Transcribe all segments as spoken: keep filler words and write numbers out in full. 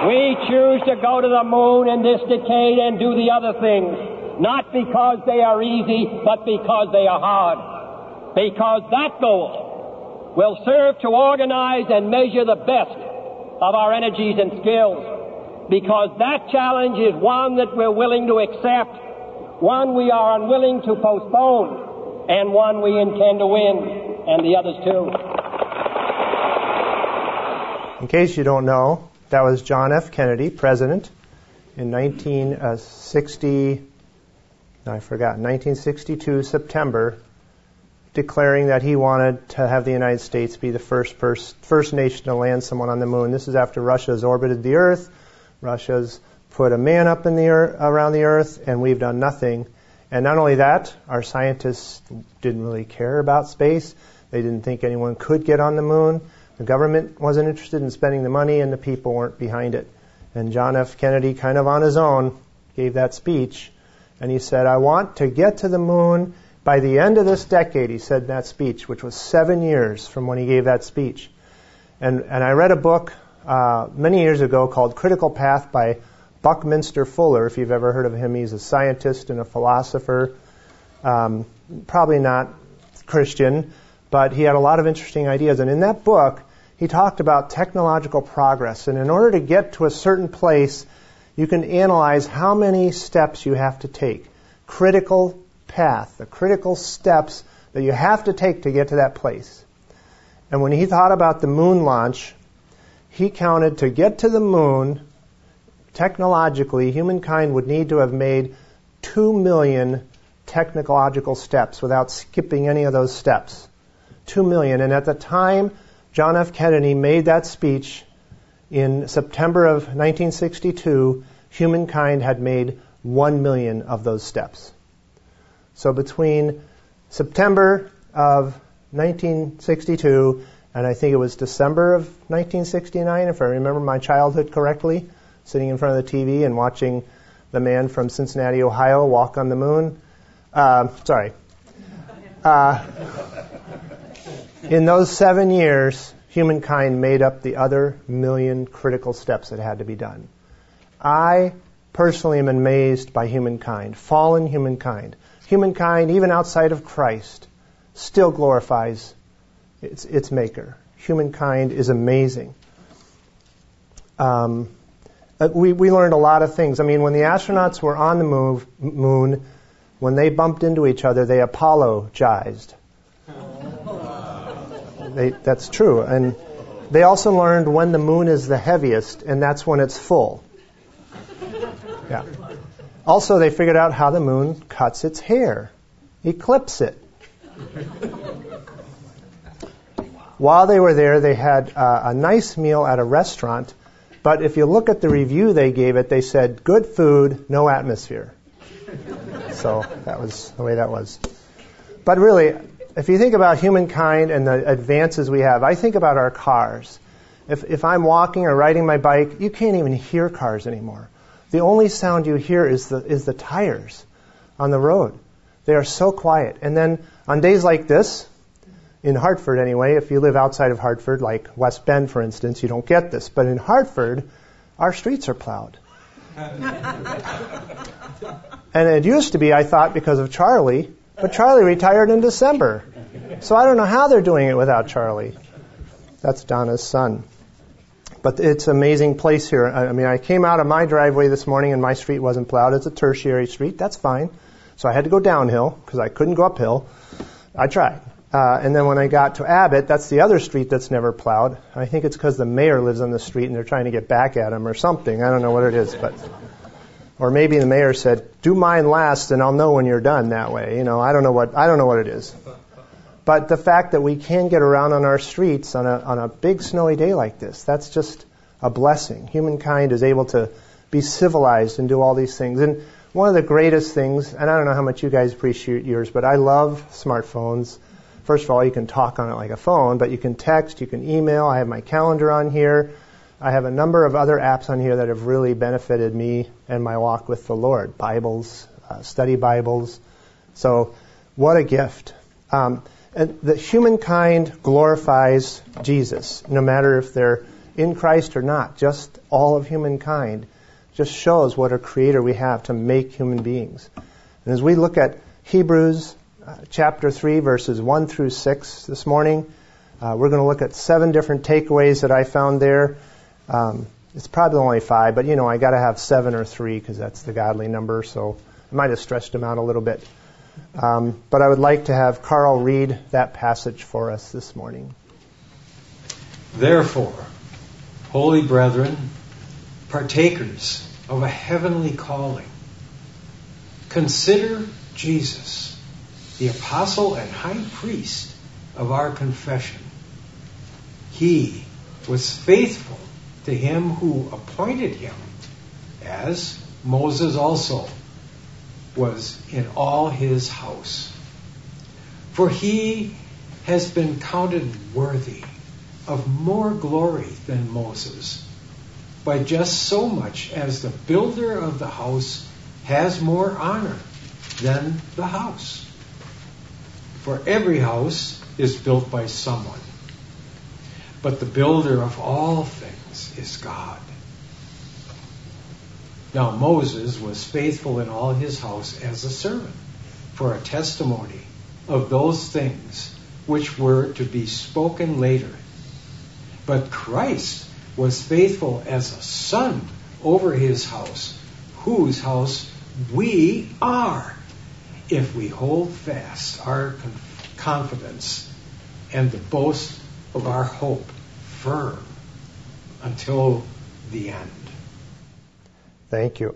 We choose to go to the moon in this decade and do the other things, not because they are easy, but because they are hard. Because that goal will serve to organize and measure the best of our energies and skills. Because that challenge is one that we're willing to accept, one we are unwilling to postpone, and one we intend to win, and the others too. In case you don't know, that was John F. Kennedy, president, in nineteen sixty, no, I forgot, nineteen sixty-two, September, declaring that he wanted to have the United States be the first pers- first nation to land someone on the moon. This is after Russia's orbited the Earth. Russia's put a man up in the earth, around the Earth, and we've done nothing. And not only that, our scientists didn't really care about space. They didn't think anyone could get on the moon. The government wasn't interested in spending the money, and the people weren't behind it. And John F. Kennedy, kind of on his own, gave that speech. And he said, I want to get to the moon by the end of this decade, he said in that speech, which was seven years from when he gave that speech. And, and I read a book uh, many years ago called Critical Path by Buckminster Fuller. If you've ever heard of him, he's a scientist and a philosopher. Um, probably not Christian, but he had a lot of interesting ideas. And in that book, he talked about technological progress. And in order to get to a certain place, you can analyze how many steps you have to take. Critical path, the critical steps that you have to take to get to that place. And when he thought about the moon launch, he counted to get to the moon, technologically, humankind would need to have made two million technological steps without skipping any of those steps. Two million. And at the time John F. Kennedy made that speech in September of nineteen sixty-two, humankind had made one million of those steps. So between September of nineteen sixty-two and I think it was December of nineteen sixty-nine, if I remember my childhood correctly, sitting in front of the T V and watching the man from Cincinnati, Ohio walk on the moon. Uh, sorry. Uh, in those seven years, humankind made up the other million critical steps that had to be done. I personally am amazed by humankind, fallen humankind. Humankind, even outside of Christ, still glorifies its, its maker. Humankind is amazing. Um, we, we learned a lot of things. I mean, when the astronauts were on the move, moon, when they bumped into each other, they apologized. They, that's true. And they also learned when the moon is the heaviest, and that's when it's full. Yeah. Also, they figured out how the moon cuts its hair. He clips it. While they were there, they had uh, a nice meal at a restaurant, but if you look at the review they gave it, they said, good food, no atmosphere. So that was the way that was. But really, if you think about humankind and the advances we have, I think about our cars. If, if I'm walking or riding my bike, you can't even hear cars anymore. The only sound you hear is the is the tires on the road. They are so quiet. And then on days like this, in Hartford anyway, if you live outside of Hartford, like West Bend, for instance, you don't get this. But in Hartford, our streets are plowed. And it used to be, I thought, because of Charlie, but Charlie retired in December. So I don't know how they're doing it without Charlie. That's Donna's son. But it's an amazing place here. I mean, I came out of my driveway this morning and my street wasn't plowed. It's a tertiary street. That's fine. So I had to go downhill because I couldn't go uphill. I tried. Uh, and then when I got to Abbott, that's the other street that's never plowed. I think it's because the mayor lives on the street and they're trying to get back at him or something. I don't know what it is, but... Or maybe the mayor said, do mine last and I'll know when you're done that way. You know, I don't know what, I don't know what it is. But the fact that we can get around on our streets on a, on a big snowy day like this, that's just a blessing. Humankind is able to be civilized and do all these things. And one of the greatest things, and I don't know how much you guys appreciate yours, but I love smartphones. First of all, you can talk on it like a phone, but you can text, you can email. I have my calendar on here. I have a number of other apps on here that have really benefited me and my walk with the Lord. Bibles, uh, study Bibles. So what a gift. Um, and the humankind glorifies Jesus, no matter if they're in Christ or not, just all of humankind, just shows what a creator we have to make human beings. And as we look at Hebrews uh, chapter three, verses one through six this morning, uh, we're going to look at seven different takeaways that I found there. Um, it's probably only five, but you know, I got to have seven or three because that's the godly number, so I might have stretched them out a little bit. Um, but I would like to have Carl read that passage for us this morning. Therefore, holy brethren, partakers of a heavenly calling, consider Jesus, the apostle and high priest of our confession. He was faithful to him who appointed him, as Moses also was in all his house. For he has been counted worthy of more glory than Moses, by just so much as the builder of the house has more honor than the house. For every house is built by someone, but the builder of all things is God. Now Moses was faithful in all his house as a servant, for a testimony of those things which were to be spoken later. But Christ was faithful as a son over his house, whose house we are, if we hold fast our confidence and the boast of our hope firm until the end. Thank you.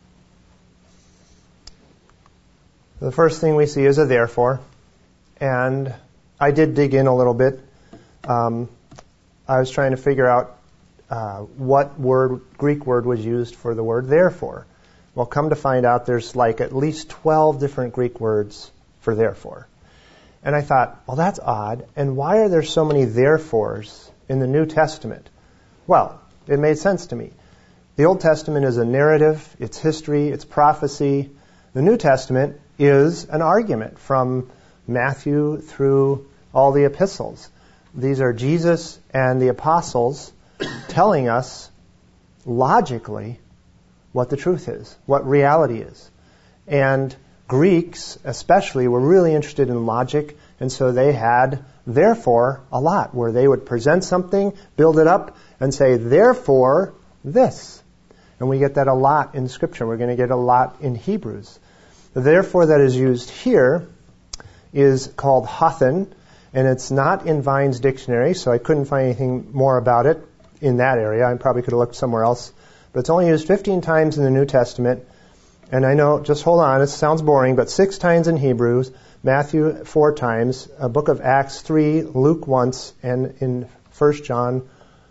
The first thing we see is a therefore, and I did dig in a little bit. Um, I was trying to figure out uh, what word, Greek word was used for the word therefore. Well, come to find out there's like at least twelve different Greek words for therefore. And I thought, well, that's odd. And why are there so many therefores in the New Testament? Well, it made sense to me. The Old Testament is a narrative, it's history, it's prophecy. The New Testament is an argument from Matthew through all the epistles. These are Jesus and the apostles telling us logically what the truth is, what reality is. And Greeks especially were really interested in logic, and so they had therefore a lot, where they would present something, build it up, and say, therefore, this. And we get that a lot in Scripture. We're going to get a lot in Hebrews. The therefore that is used here is called hathen, and it's not in Vine's dictionary, so I couldn't find anything more about it in that area. I probably could have looked somewhere else. But it's only used fifteen times in the New Testament. And I know, just hold on, it sounds boring, but six times in Hebrews, Matthew four times, a book of Acts three, Luke once, and in First John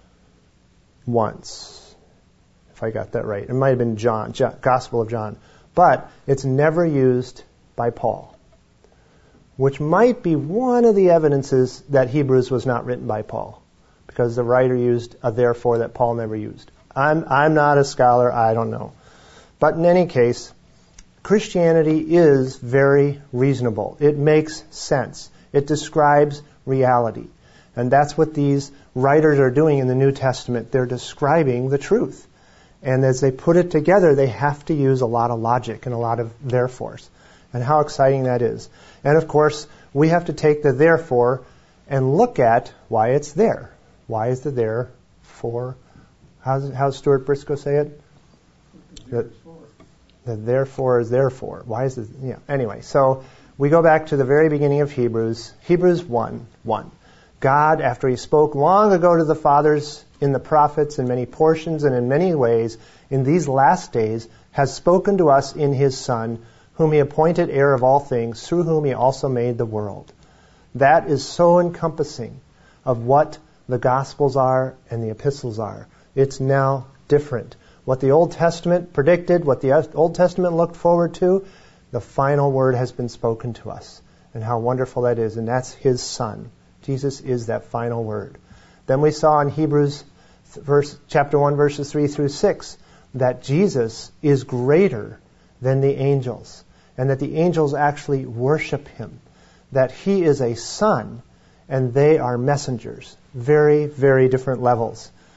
once. If I got that right. It might have been John, John, Gospel of John. But it's never used by Paul, which might be one of the evidences that Hebrews was not written by Paul, because the writer used a therefore that Paul never used. I'm, I'm not a scholar, I don't know. But in any case, Christianity is very reasonable. It makes sense. It describes reality. And that's what these writers are doing in the New Testament. They're describing the truth. And as they put it together, they have to use a lot of logic and a lot of therefores. And how exciting that is. And of course, we have to take the therefore and look at why it's there. Why is the there for? How's, how's Stuart Briscoe say it? The, the therefore is therefore. Why is it? Yeah. Anyway, so we go back to the very beginning of Hebrews. Hebrews one, one. God, after He spoke long ago to the fathers in the prophets in many portions and in many ways, in these last days, has spoken to us in His Son, whom He appointed heir of all things, through whom He also made the world. That is so encompassing of what the Gospels are and the epistles are. It's now different. What the Old Testament predicted, what the Old Testament looked forward to, the final word has been spoken to us. And how wonderful that is. And that's His Son. Jesus is that final word. Then we saw in Hebrews verse, chapter one, verses three through six, that Jesus is greater than the angels, and that the angels actually worship Him, that He is a son, and they are messengers. Very, very different levels.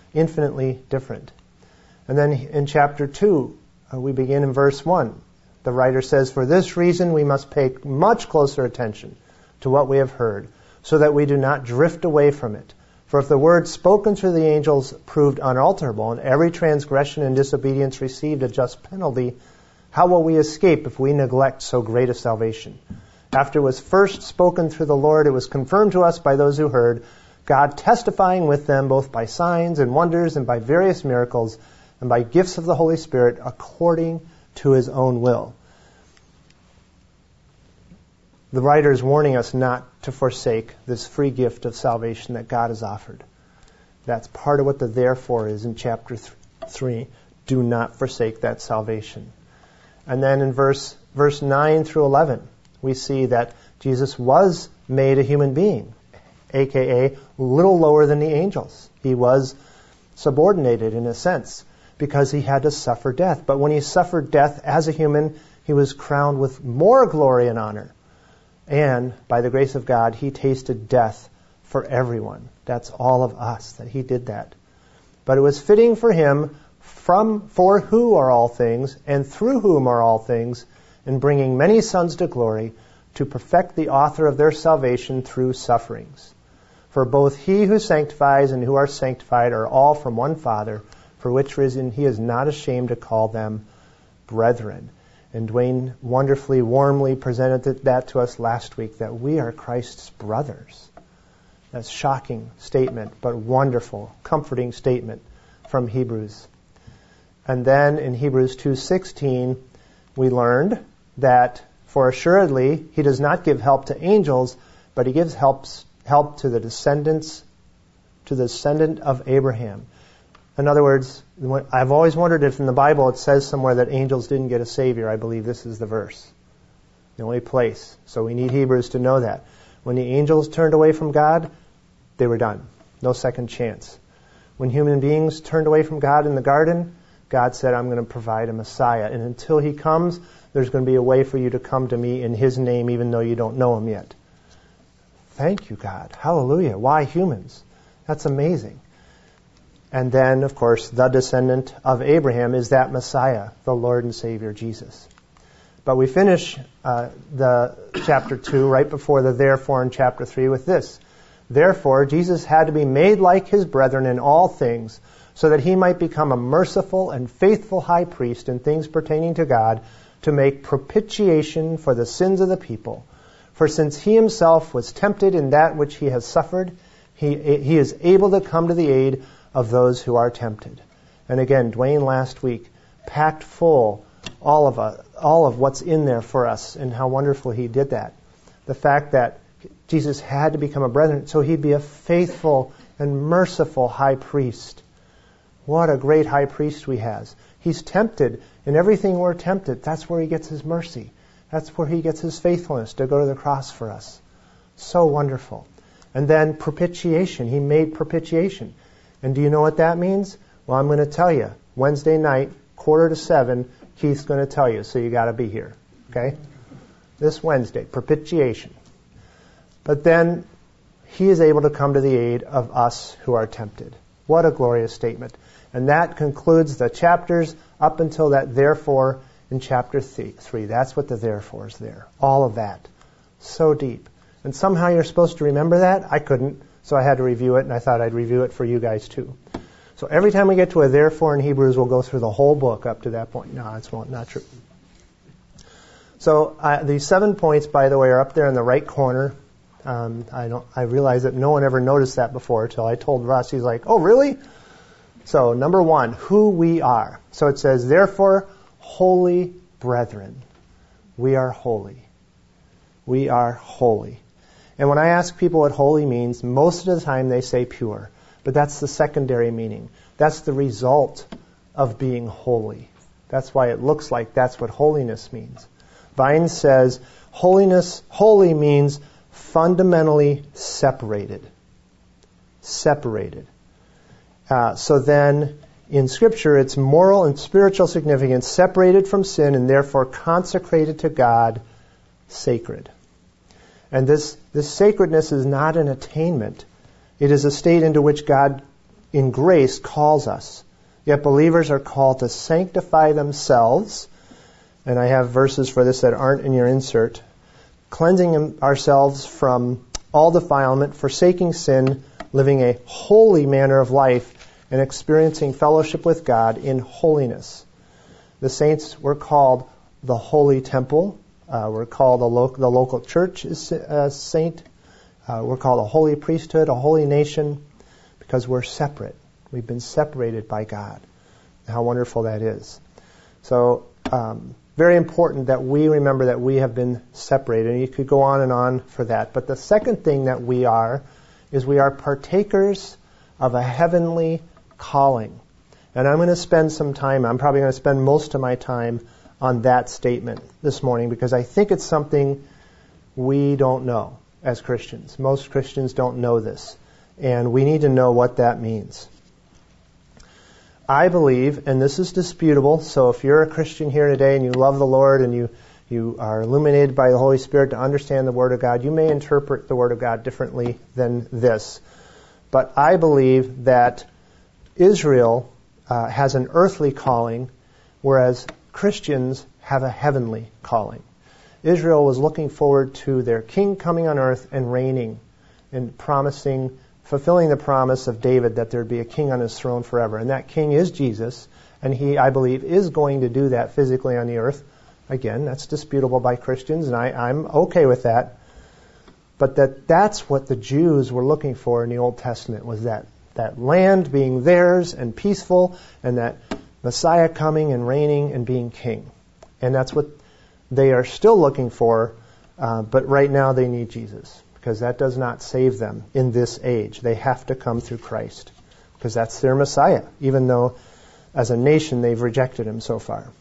infinitely different. And then in chapter two, uh, we begin in verse one. The writer says, "For this reason we must pay much closer attention to what we have heard, so that we do not drift away from it. For if the word spoken through the angels proved unalterable, and every transgression and disobedience received a just penalty, how will we escape if we neglect so great a salvation? After it was first spoken through the Lord, it was confirmed to us by those who heard, God testifying with them both by signs and wonders and by various miracles and by gifts of the Holy Spirit according to his own will." The writer is warning us not to forsake this free gift of salvation that God has offered. That's part of what the therefore is in chapter th- three. Do not forsake that salvation. And then in verse verse nine through eleven, we see that Jesus was made a human being, aka a little lower than the angels. He was subordinated in a sense because he had to suffer death. But when he suffered death as a human, he was crowned with more glory and honor. And by the grace of God, he tasted death for everyone. That's all of us, that he did that. But it was fitting for him, from for who are all things, and through whom are all things, in bringing many sons to glory, to perfect the author of their salvation through sufferings. For both he who sanctifies and who are sanctified are all from one Father, for which reason he is not ashamed to call them brethren. And Dwayne wonderfully, warmly presented that to us last week, that we are Christ's brothers. That's a shocking statement, but wonderful, comforting statement from Hebrews. And then in Hebrews two sixteen, we learned that, for assuredly he does not give help to angels, but he gives helps, help to the descendants, to the descendant of Abraham. In other words, I've always wondered if in the Bible it says somewhere that angels didn't get a Savior. I believe this is the verse. The only place. So we need Hebrews to know that. When the angels turned away from God, they were done. No second chance. When human beings turned away from God in the garden, God said, I'm going to provide a Messiah. And until he comes, there's going to be a way for you to come to me in his name, even though you don't know him yet. Thank you, God. Hallelujah. Why humans? That's amazing. And then, of course, the descendant of Abraham is that Messiah, the Lord and Savior, Jesus. But we finish uh, the chapter two right before the therefore in chapter three with this. Therefore, Jesus had to be made like his brethren in all things, so that he might become a merciful and faithful high priest in things pertaining to God, to make propitiation for the sins of the people. For since he himself was tempted in that which he has suffered, he, he is able to come to the aid of those who are tempted. And again, Dwayne last week packed full all of uh, all of what's in there for us, and how wonderful he did that. The fact that Jesus had to become a brethren so he'd be a faithful and merciful high priest. What a great high priest we have. He's tempted in everything we're tempted. That's where he gets his mercy. That's where he gets his faithfulness to go to the cross for us. So wonderful. And then propitiation. He made propitiation. And do you know what that means? Well, I'm going to tell you. Wednesday night, quarter to seven, Keith's going to tell you, so you got to be here. Okay? This Wednesday, propitiation. But then he is able to come to the aid of us who are tempted. What a glorious statement. And that concludes the chapters up until that therefore in chapter three. That's what the therefore is there. All of that. So deep. And somehow you're supposed to remember that. I couldn't. So I had to review it, and I thought I'd review it for you guys too. So every time we get to a therefore in Hebrews, we'll go through the whole book up to that point. No, it's not true. So uh, these seven points, by the way, are up there in the right corner. Um, I don't. I realize that no one ever noticed that before until I told Russ. He's like, oh, really? So number one, who we are. So it says, therefore, holy brethren. We are holy. We are holy. And when I ask people what holy means, most of the time they say pure. But that's the secondary meaning. That's the result of being holy. That's why it looks like that's what holiness means. Vines says, holiness, holy means fundamentally separated. Separated. Uh, so then, in Scripture, it's moral and spiritual significance, separated from sin and therefore consecrated to God, sacred. And this, this sacredness is not an attainment. It is a state into which God in grace calls us. Yet believers are called to sanctify themselves, and I have verses for this that aren't in your insert, cleansing ourselves from all defilement, forsaking sin, living a holy manner of life, and experiencing fellowship with God in holiness. The saints were called the holy temple. Uh, we're called the, lo- the local church is a saint. Uh, we're called a holy priesthood, a holy nation, because we're separate. We've been separated by God. How wonderful that is. So, um, very important that we remember that we have been separated. And you could go on and on for that. But the second thing that we are is we are partakers of a heavenly calling. And I'm going to spend some time, I'm probably going to spend most of my time on that statement this morning because I think it's something we don't know as Christians. Most Christians don't know this. And we need to know what that means. I believe, and this is disputable, so if you're a Christian here today and you love the Lord and you, you are illuminated by the Holy Spirit to understand the Word of God, you may interpret the Word of God differently than this. But I believe that Israel uh, has an earthly calling, whereas Christians have a heavenly calling. Israel was looking forward to their king coming on earth and reigning and promising, fulfilling the promise of David that there'd be a king on his throne forever. And that king is Jesus, and he, I believe, is going to do that physically on the earth. Again, that's disputable by Christians, and I, I'm okay with that. But that that's what the Jews were looking for in the Old Testament, was that, that land being theirs and peaceful, and that Messiah coming and reigning and being king. And that's what they are still looking for, uh, but right now they need Jesus, because that does not save them in this age. They have to come through Christ, because that's their Messiah, even though as a nation they've rejected him so far.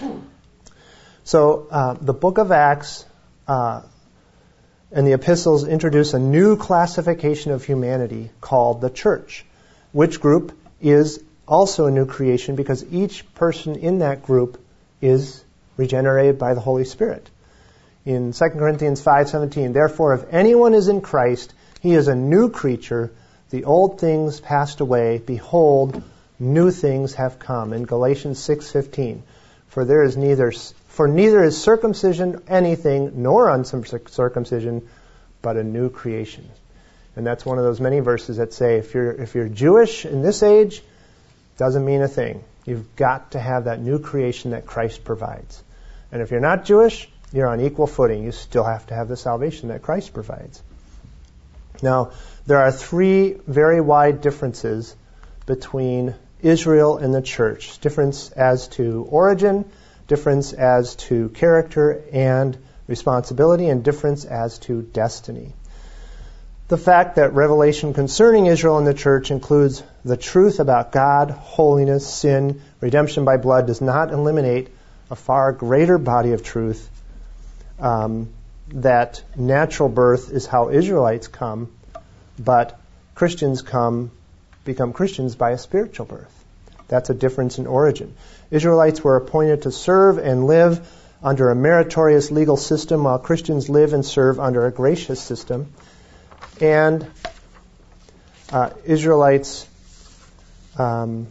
So uh, the book of Acts uh, and the epistles introduce a new classification of humanity called the church, which group is also a new creation because each person in that group is regenerated by the Holy Spirit. In Second Corinthians five seventeen, therefore if anyone is in Christ, he is a new creature. The old things passed away. Behold, new things have come. In Galatians six fifteen, for there is neither for neither is circumcision anything, nor uncircumcision, but a new creation. And that's one of those many verses that say if you're if you're Jewish in this age, doesn't mean a thing. You've got to have that new creation that Christ provides. And if you're not Jewish, you're on equal footing. You still have to have the salvation that Christ provides. Now, there are three very wide differences between Israel and the church. Difference as to origin, difference as to character and responsibility, and difference as to destiny. The fact that revelation concerning Israel and the church includes the truth about God, holiness, sin, redemption by blood does not eliminate a far greater body of truth um, that natural birth is how Israelites come, but Christians come become Christians by a spiritual birth. That's a difference in origin. Israelites were appointed to serve and live under a meritorious legal system, while Christians live and serve under a gracious system. And uh, Israelites, um,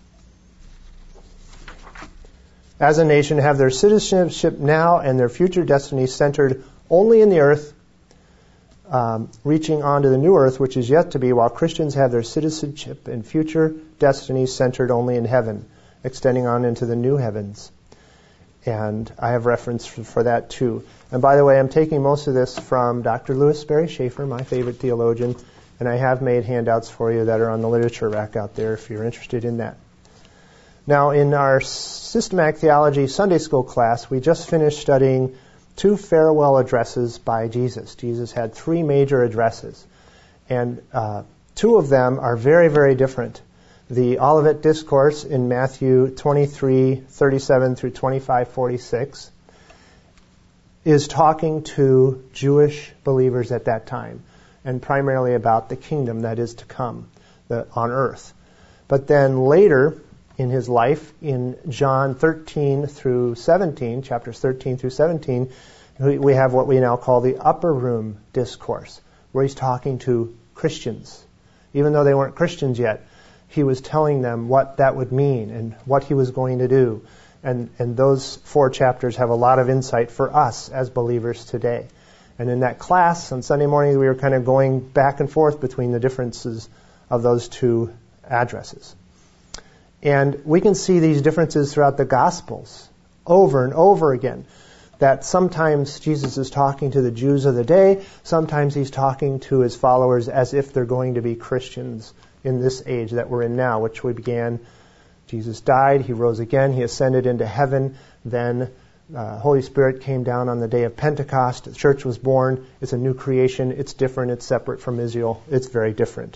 as a nation, have their citizenship now and their future destiny centered only in the earth, um, reaching on to the new earth, which is yet to be, while Christians have their citizenship and future destiny centered only in heaven, extending on into the new heavens. And I have reference for, for that too. And by the way, I'm taking most of this from Doctor Louis Sperry Schaefer, my favorite theologian, and I have made handouts for you that are on the literature rack out there if you're interested in that. Now, in our systematic theology Sunday school class, we just finished studying two farewell addresses by Jesus. Jesus had three major addresses, and uh, two of them are very, very different. The Olivet Discourse in Matthew twenty-three thirty-seven through twenty-five forty-six is talking to Jewish believers at that time, and primarily about the kingdom that is to come the, on earth. But then later in his life, in John thirteen through seventeen, chapters thirteen through seventeen, we have what we now call the Upper Room Discourse, where he's talking to Christians, even though they weren't Christians yet. he was telling them what that would mean and what he was going to do. And, and those four chapters have a lot of insight for us as believers today. And in that class on Sunday morning, we were kind of going back and forth between the differences of those two addresses. And we can see these differences throughout the Gospels over and over again. That sometimes Jesus is talking to the Jews of the day, sometimes he's talking to his followers as if they're going to be Christians in this age that we're in now, which we began. Jesus died, he rose again, he ascended into heaven, then uh, Holy Spirit came down on the day of Pentecost, the church was born, it's a new creation, it's different, it's separate from Israel, it's very different.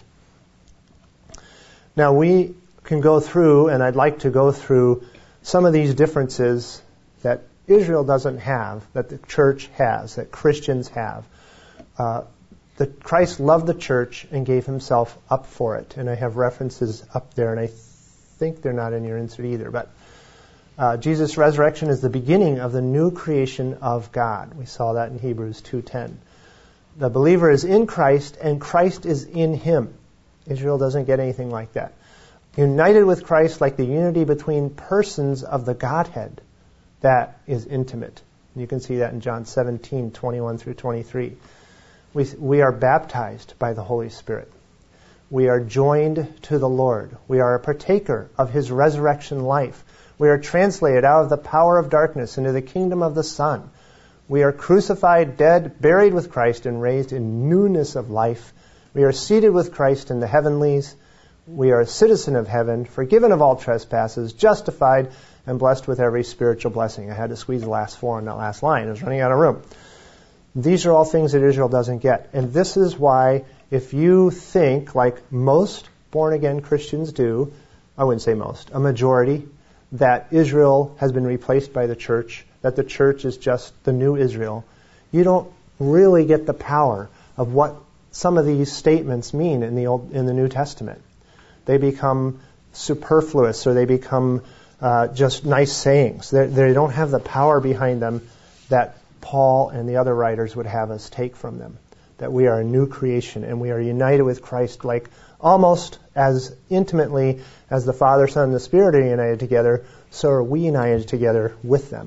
Now we can go through, and I'd like to go through some of these differences that Israel doesn't have, that the church has, that Christians have. Uh, the, Christ loved the church and gave himself up for it. And I have references up there, and I think they're not in your insert either. But uh, Jesus' resurrection is the beginning of the new creation of God. We saw that in Hebrews two ten. The believer is in Christ, and Christ is in him. Israel doesn't get anything like that. United with Christ like the unity between persons of the Godhead. That is intimate. You can see that in John seventeen, twenty-one through twenty-three. We, we are baptized by the Holy Spirit. We are joined to the Lord. We are a partaker of his resurrection life. We are translated out of the power of darkness into the kingdom of the Son. We are crucified, dead, buried with Christ, and raised in newness of life. We are seated with Christ in the heavenlies. We are a citizen of heaven, forgiven of all trespasses, justified, and blessed with every spiritual blessing. I had to squeeze the last four in that last line. I was running out of room. These are all things that Israel doesn't get. And this is why if you think, like most born-again Christians do, I wouldn't say most, a majority, that Israel has been replaced by the church, that the church is just the new Israel, you don't really get the power of what some of these statements mean in the Old, in the New Testament. They become superfluous, or they become uh, just nice sayings. They're, they don't have the power behind them that Paul and the other writers would have us take from them. That we are a new creation and we are united with Christ like almost as intimately as the Father, Son, and the Spirit are united together, so are we united together with them.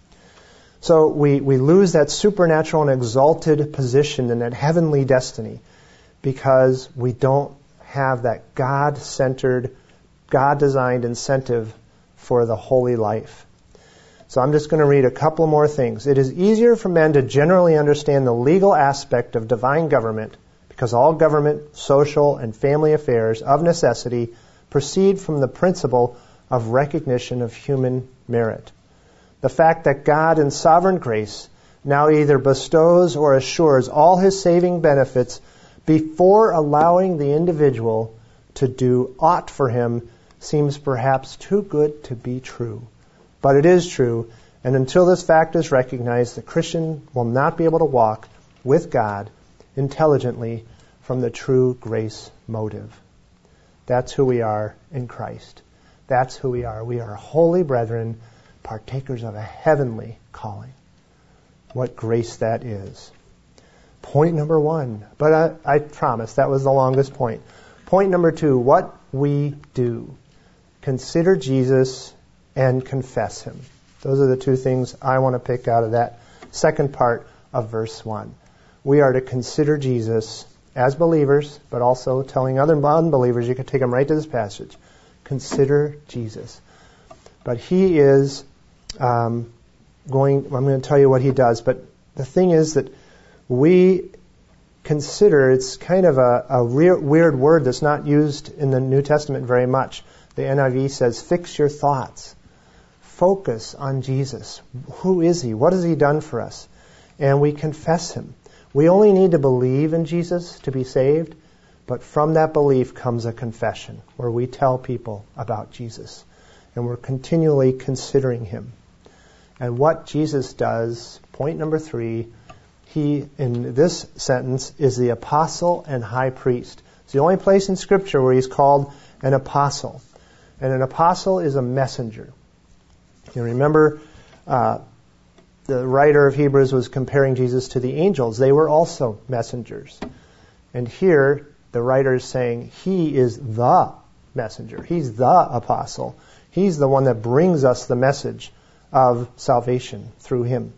So we, we lose that supernatural and exalted position and that heavenly destiny because we don't have that God-centered, God-designed incentive for the holy life. So I'm just going to read a couple more things. It is easier for men to generally understand the legal aspect of divine government because all government, social, and family affairs of necessity proceed from the principle of recognition of human merit. The fact that God in sovereign grace now either bestows or assures all his saving benefits before allowing the individual to do aught for him seems perhaps too good to be true. But it is true, and until this fact is recognized, the Christian will not be able to walk with God intelligently from the true grace motive. That's who we are in Christ. That's who we are. We are holy brethren, partakers of a heavenly calling. What grace that is. Point number one. But I, I promise that was the longest point. Point number two, what we do. Consider Jesus and confess him. Those are the two things I want to pick out of that second part of verse one. We are to consider Jesus as believers, but also telling other unbelievers, you can take them right to this passage. Consider Jesus. But he is um, going, I'm going to tell you what he does, but the thing is that we consider, it's kind of a, a re- weird word that's not used in the New Testament very much. The N I V says, fix your thoughts. Focus on Jesus. Who is he? What has he done for us? And we confess him. We only need to believe in Jesus to be saved, but from that belief comes a confession where we tell people about Jesus. And we're continually considering him. And what Jesus does, point number three, he, in this sentence, is the apostle and high priest. It's the only place in Scripture where he's called an apostle. And an apostle is a messenger. You remember uh, the writer of Hebrews was comparing Jesus to the angels. They were also messengers. And here the writer is saying he is the messenger. He's the apostle. He's the one that brings us the message of salvation through him.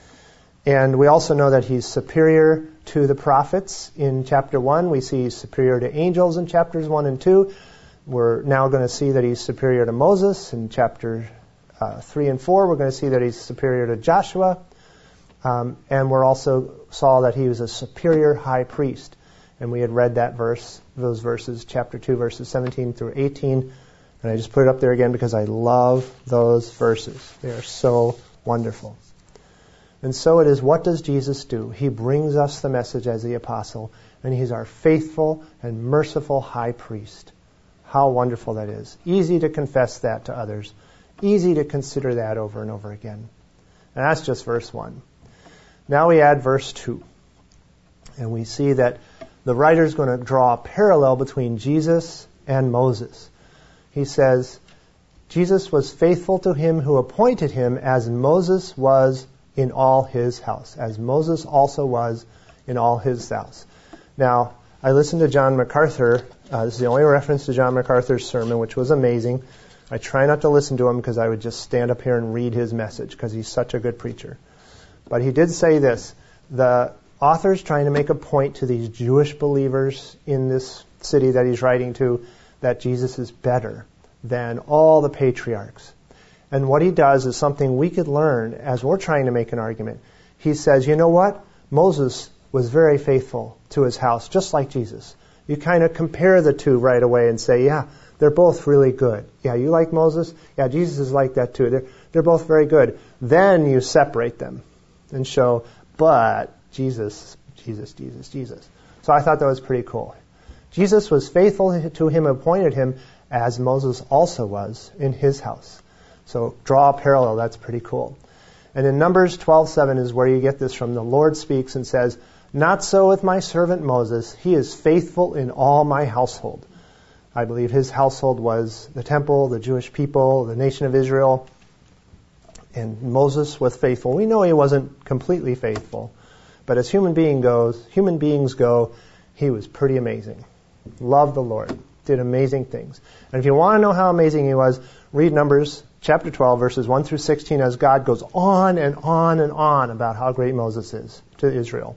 And we also know that he's superior to the prophets in chapter one. We see he's superior to angels in chapters one and two. We're now going to see that he's superior to Moses in chapter uh, three and four. We're going to see that he's superior to Joshua. Um, and we're also saw that he was a superior high priest. And we had read that verse, those verses, chapter two, verses seventeen through eighteen. And I just put it up there again because I love those verses. They are so wonderful. And so it is, what does Jesus do? He brings us the message as the apostle, and he's our faithful and merciful high priest. How wonderful that is. Easy to confess that to others. Easy to consider that over and over again. And that's just verse one. Now we add verse two. And we see that the writer is going to draw a parallel between Jesus and Moses. He says, Jesus was faithful to him who appointed him, as Moses was in all his house, as Moses also was in all his house. Now, I listened to John MacArthur. Uh, this is the only reference to John MacArthur's sermon, which was amazing. I try not to listen to him because I would just stand up here and read his message because he's such a good preacher. But he did say this. The author's trying to make a point to these Jewish believers in this city that he's writing to, that Jesus is better than all the patriarchs. And what he does is something we could learn as we're trying to make an argument. He says, you know what? Moses was very faithful to his house, just like Jesus. You kind of compare the two right away and say, yeah, they're both really good. Yeah, you like Moses? Yeah, Jesus is like that too. They're, they're both very good. Then you separate them and show, but Jesus, Jesus, Jesus, Jesus. So I thought that was pretty cool. Jesus was faithful to him, appointed him, as Moses also was in his house. So draw a parallel. That's pretty cool. And in Numbers twelve seven is where you get this from. The Lord speaks and says, not so with my servant Moses. He is faithful in all my household. I believe his household was the temple, the Jewish people, the nation of Israel. And Moses was faithful. We know he wasn't completely faithful. But as human being goes, human beings go, he was pretty amazing. Loved the Lord. Did amazing things. And if you want to know how amazing he was, read Numbers chapter twelve, verses one through sixteen, as God goes on and on and on about how great Moses is to Israel.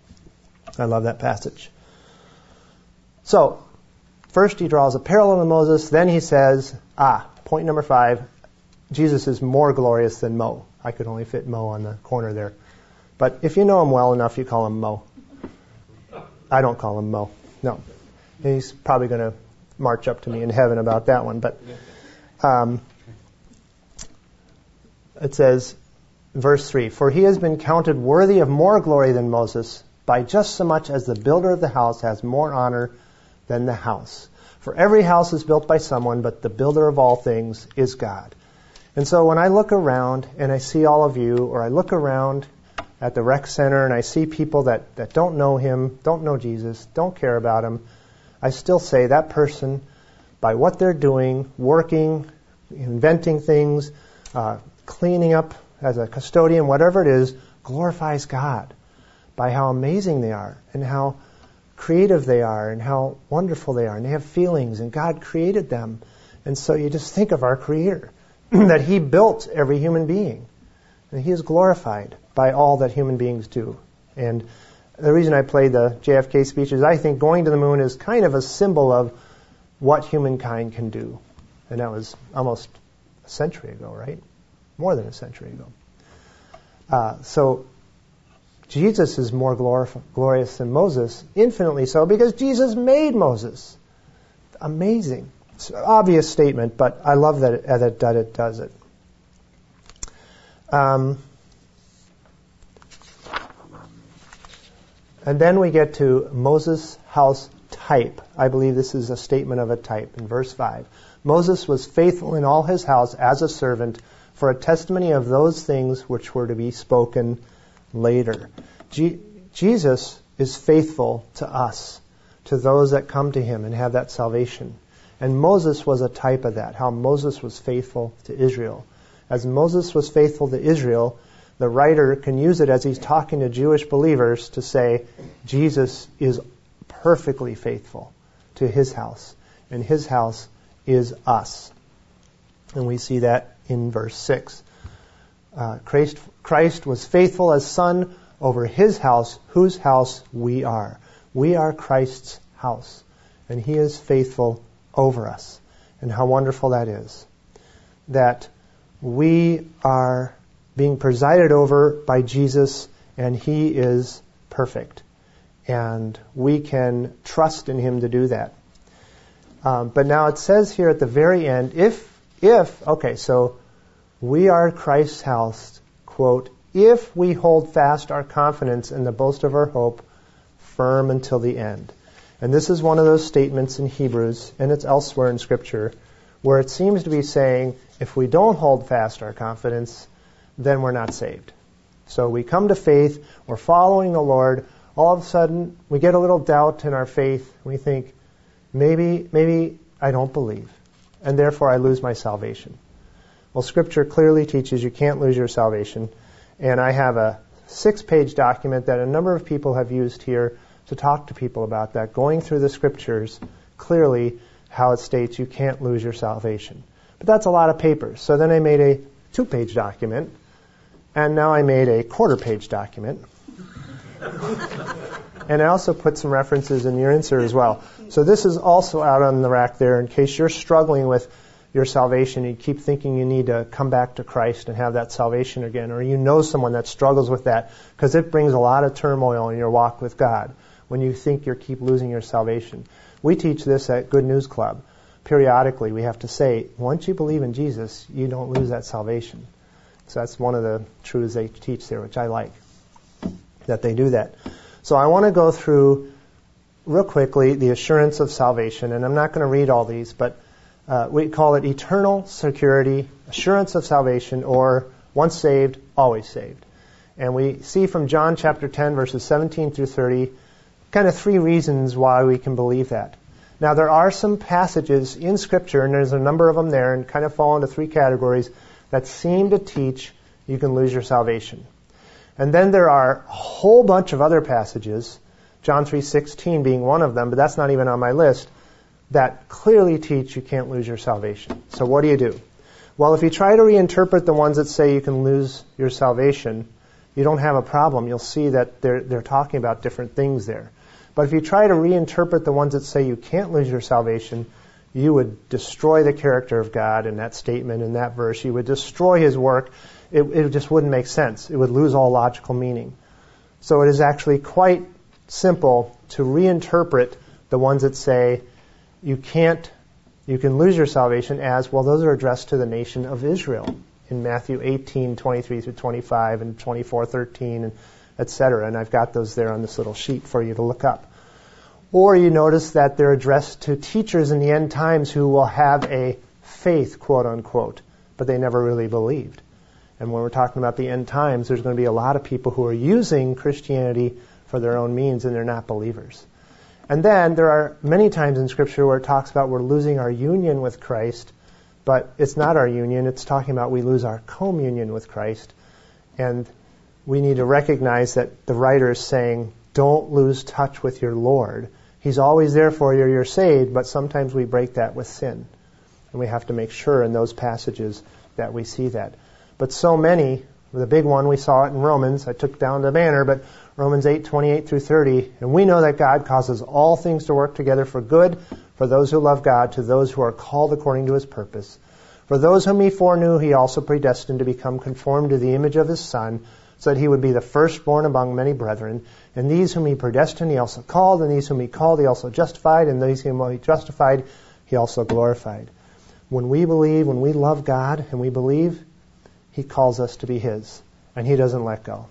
I love that passage. So, first he draws a parallel to Moses, then he says, ah, point number five, Jesus is more glorious than Mo. I could only fit Mo on the corner there. But if you know him well enough, you call him Mo. I don't call him Mo. No. He's probably going to march up to me in heaven about that one. But um, it says, verse three, for he has been counted worthy of more glory than Moses, by just so much as the builder of the house has more honor than the house. For every house is built by someone, but the builder of all things is God. And so when I look around and I see all of you, or I look around at the rec center and I see people that, that don't know him, don't know Jesus, don't care about him, I still say that person, by what they're doing, working, inventing things, uh, cleaning up as a custodian, whatever it is, glorifies God by how amazing they are and how creative they are and how wonderful they are. And they have feelings, and God created them. And so you just think of our Creator, that he built every human being. And he is glorified by all that human beings do. And the reason I played the J F K speech is I think going to the moon is kind of a symbol of what humankind can do. And that was almost a century ago, right? More than a century ago. Uh, so Jesus is more glorif- glorious than Moses, infinitely so, because Jesus made Moses. Amazing. It's an obvious statement, but I love that it, that, that it does it. Um, and then we get to Moses' house type. I believe this is a statement of a type in verse five. Moses was faithful in all his house as a servant for a testimony of those things which were to be spoken later. G- Jesus is faithful to us, to those that come to him and have that salvation. And Moses was a type of that, how Moses was faithful to Israel. As Moses was faithful to Israel, the writer can use it as he's talking to Jewish believers to say, Jesus is perfectly faithful to his house. And his house is us. And we see that in verse six. Uh, Christ, Christ was faithful as son over his house, whose house we are. We are Christ's house, and he is faithful over us. And how wonderful that is. That we are being presided over by Jesus, and he is perfect. And we can trust in him to do that. Um, but now it says here at the very end, if, if, okay, so we are Christ's house, quote, if we hold fast our confidence in the boast of our hope firm until the end. And this is one of those statements in Hebrews, and it's elsewhere in Scripture, where it seems to be saying, if we don't hold fast our confidence, then we're not saved. So we come to faith, we're following the Lord, all of a sudden we get a little doubt in our faith, and we think, maybe, maybe I don't believe, and therefore I lose my salvation. Well, Scripture clearly teaches you can't lose your salvation, and I have a six-page document that a number of people have used here to talk to people about that, going through the Scriptures clearly how it states you can't lose your salvation. But that's a lot of papers. So then I made a two-page document, and now I made a quarter-page document. And I also put some references in your insert as well. So this is also out on the rack there in case you're struggling with your salvation. You keep thinking you need to come back to Christ and have that salvation again, or you know someone that struggles with that, because it brings a lot of turmoil in your walk with God when you think you keep losing your salvation. We teach this at Good News Club. Periodically, we have to say, once you believe in Jesus, you don't lose that salvation. So that's one of the truths they teach there, which I like, that they do that. So I want to go through, real quickly, the assurance of salvation. And I'm not going to read all these, but uh, we call it eternal security, assurance of salvation, or once saved, always saved. And we see from John chapter ten, verses seventeen through thirty, kind of three reasons why we can believe that. Now, there are some passages in Scripture, and there's a number of them there, and kind of fall into three categories, that seem to teach you can lose your salvation. And then there are a whole bunch of other passages, John three sixteen being one of them, but that's not even on my list, that clearly teach you can't lose your salvation. So what do you do? Well, if you try to reinterpret the ones that say you can lose your salvation, you don't have a problem. You'll see that they're, they're talking about different things there. But if you try to reinterpret the ones that say you can't lose your salvation, you would destroy the character of God in that statement, in that verse. You would destroy his work. It, it just wouldn't make sense. It would lose all logical meaning. So it is actually quite simple to reinterpret the ones that say you can't, you can lose your salvation as, well, those are addressed to the nation of Israel in Matthew eighteen, twenty-three through twenty-five and twenty-four, thirteen, and et cetera. And I've got those there on this little sheet for you to look up. Or you notice that they're addressed to teachers in the end times who will have a faith, quote unquote, but they never really believed. And when we're talking about the end times, there's going to be a lot of people who are using Christianity for their own means, and they're not believers. And then there are many times in Scripture where it talks about we're losing our union with Christ, but it's not our union. It's talking about we lose our communion with Christ. And we need to recognize that the writer is saying, don't lose touch with your Lord. He's always there for you. You're saved, but sometimes we break that with sin. And we have to make sure in those passages that we see that. But so many, the big one, we saw it in Romans. I took down the banner, but Romans eight, twenty-eight through thirty. And we know that God causes all things to work together for good for those who love God, to those who are called according to his purpose. For those whom he foreknew, he also predestined to become conformed to the image of his Son, so that he would be the firstborn among many brethren. And these whom he predestined, he also called. And these whom he called, he also justified. And these whom he justified, he also glorified. When we believe, when we love God and we believe, he calls us to be his. And he doesn't let go.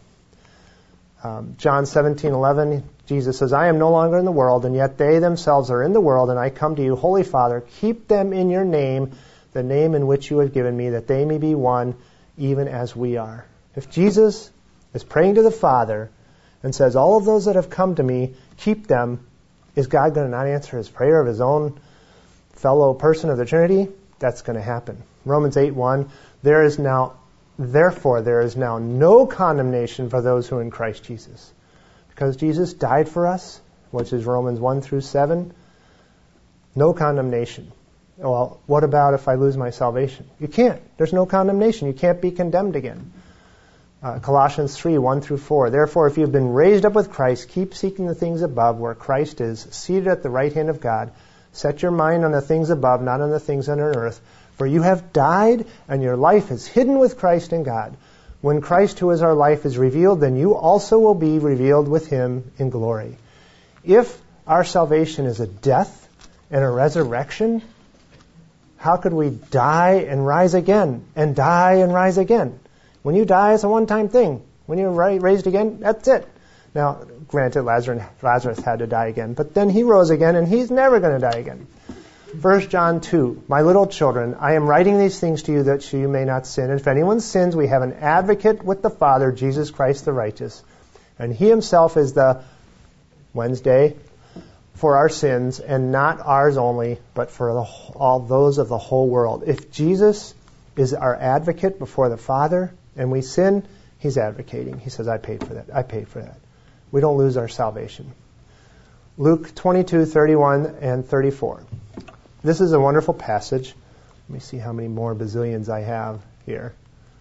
Um, John seventeen eleven, Jesus says, I am no longer in the world, and yet they themselves are in the world, and I come to you, Holy Father, keep them in your name, the name in which you have given me, that they may be one, even as we are. If Jesus is praying to the Father and says, all of those that have come to me, keep them, is God going to not answer his prayer of his own fellow person of the Trinity? That's going to happen. Romans eight one, there is now, therefore there is now no condemnation for those who are in Christ Jesus. Because Jesus died for us, which is Romans one through seven, no condemnation. Well, what about if I lose my salvation? You can't. There's no condemnation. You can't be condemned again. Uh, Colossians three, one through four. Therefore, if you've been raised up with Christ, keep seeking the things above where Christ is, seated at the right hand of God. Set your mind on the things above, not on the things on earth. For you have died, and your life is hidden with Christ in God. When Christ, who is our life, is revealed, then you also will be revealed with him in glory. If our salvation is a death and a resurrection, how could we die and rise again, and die and rise again? When you die, it's a one-time thing. When you're raised again, that's it. Now, granted, Lazarus, Lazarus had to die again, but then he rose again, and he's never going to die again. First John two, my little children, I am writing these things to you that you may not sin. And if anyone sins, we have an advocate with the Father, Jesus Christ the righteous. And he himself is the Wednesday for our sins, and not ours only, but for the, all those of the whole world. If Jesus is our advocate before the Father, and we sin, he's advocating. He says, I paid for that. I paid for that. We don't lose our salvation. Luke twenty-two, thirty-one and thirty-four. This is a wonderful passage. Let me see how many more bazillions I have here.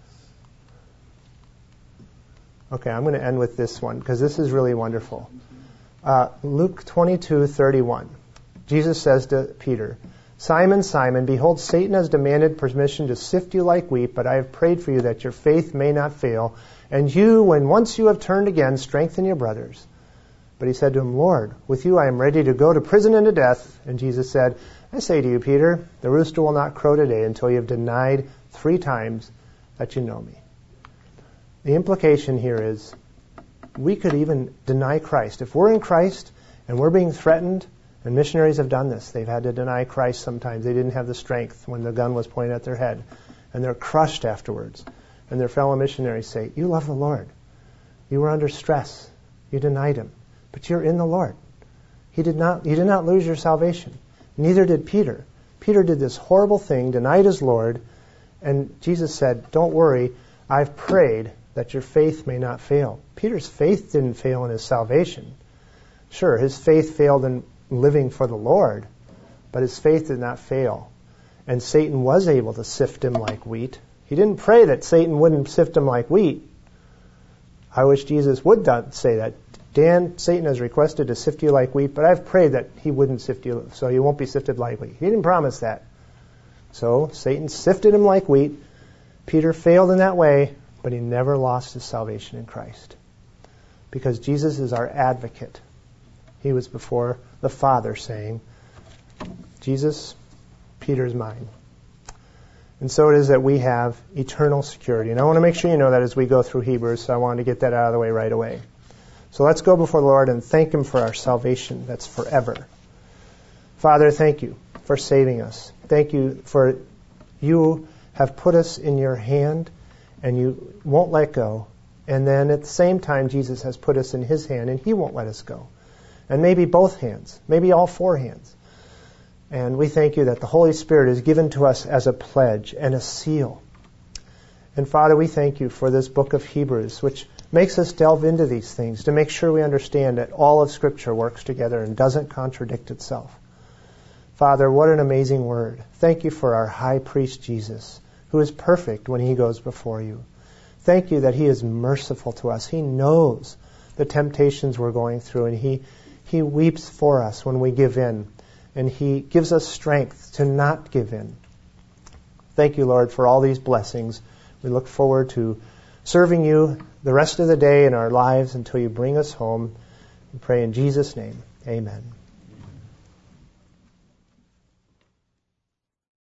Okay, I'm going to end with this one, because this is really wonderful. Uh, Luke twenty-two, thirty-one. Jesus says to Peter, Simon, Simon, behold, Satan has demanded permission to sift you like wheat, but I have prayed for you that your faith may not fail. And you, when once you have turned again, strengthen your brothers. But he said to him, Lord, with you I am ready to go to prison and to death. And Jesus said, I say to you, Peter, the rooster will not crow today until you have denied three times that you know me. The implication here is we could even deny Christ. If we're in Christ and we're being threatened, and missionaries have done this, they've had to deny Christ sometimes. They didn't have the strength when the gun was pointed at their head. And they're crushed afterwards. And their fellow missionaries say, you love the Lord. You were under stress. You denied him. But you're in the Lord. He did not, you did not lose your salvation. Neither did Peter. Peter did this horrible thing, denied his Lord, and Jesus said, don't worry, I've prayed that your faith may not fail. Peter's faith didn't fail in his salvation. Sure, his faith failed in living for the Lord, but his faith did not fail. And Satan was able to sift him like wheat. He didn't pray that Satan wouldn't sift him like wheat. I wish Jesus would say that. Dan, Satan has requested to sift you like wheat, but I've prayed that he wouldn't sift you, so you won't be sifted like wheat. He didn't promise that. So Satan sifted him like wheat. Peter failed in that way, but he never lost his salvation in Christ. Because Jesus is our advocate. He was before the Father saying, Jesus, Peter's mine. And so it is that we have eternal security. And I want to make sure you know that as we go through Hebrews, so I wanted to get that out of the way right away. So let's go before the Lord and thank him for our salvation that's forever. Father, thank you for saving us. Thank you for you have put us in your hand and you won't let go. And then at the same time, Jesus has put us in his hand and he won't let us go. And maybe both hands, maybe all four hands. And we thank you that the Holy Spirit is given to us as a pledge and a seal. And Father, we thank you for this book of Hebrews, which makes us delve into these things to make sure we understand that all of Scripture works together and doesn't contradict itself. Father, what an amazing word. Thank you for our high priest Jesus, who is perfect when he goes before you. Thank you that he is merciful to us. He knows the temptations we're going through, and he, he weeps for us when we give in, and he gives us strength to not give in. Thank you, Lord, for all these blessings. We look forward to serving you the rest of the day in our lives until you bring us home. We pray in Jesus' name. Amen.